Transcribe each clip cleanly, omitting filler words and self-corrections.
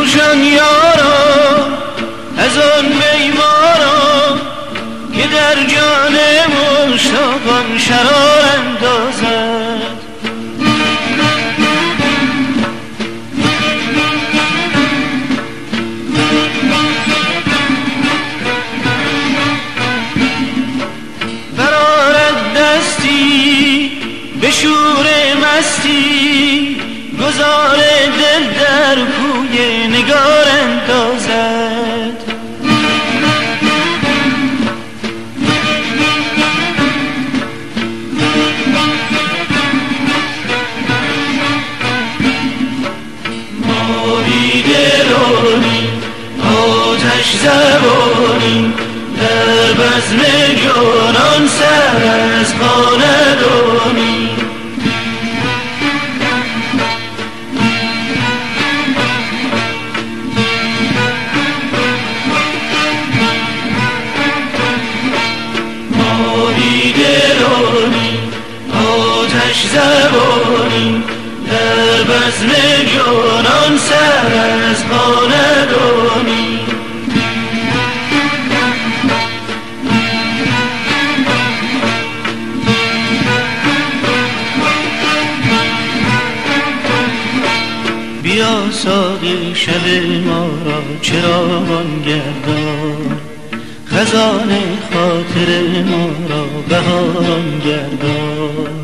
بنوشان یارا از آن میمارا که در جان مشتاقان شرار اندازد. برآرد دستی به شور مستی گذار دل در کوی نگار اندازد. ما بیدرانیم آتش زبانیم در بزم جانان سر از پا ندانیم. ما بیدرانیم آتش زبانیم در بزم جانان سر از پا ندانیم. بیا ساقی شب ما را چراغان گردان، خزان خاطر ما را بهاران گردان.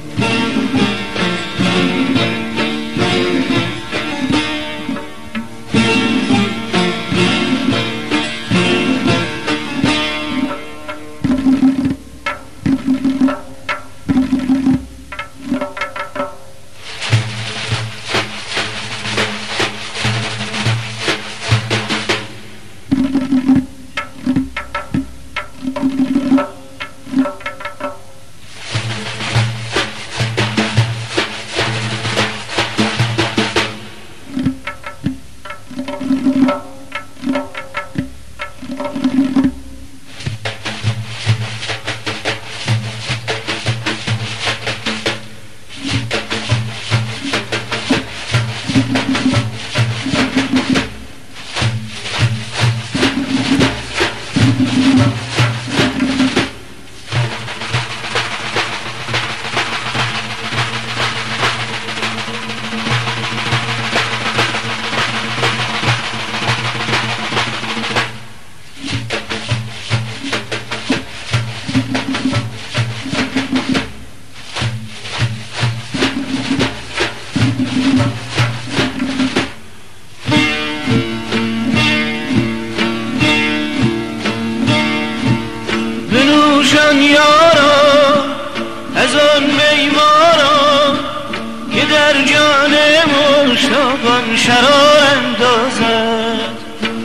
بنوشان یارا از آن میمارا که در جان مشتاقان شرار اندازد.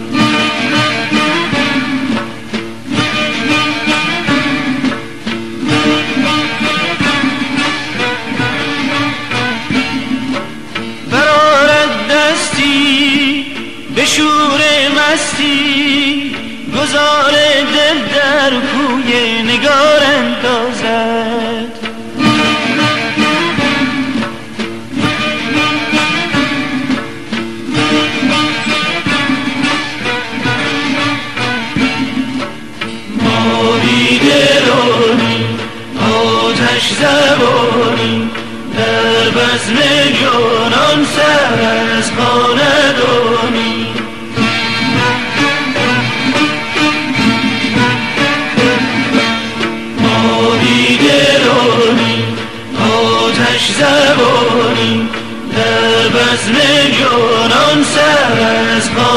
برآرد دستی به شور مستی گذار دل در کوی نگار اندازد. ما بیدرانیم آتش زبانیم در بزم جانان سر از پا ندانیم. ما بیدرانیم آتش زبانیم در بزم جانان سر از پا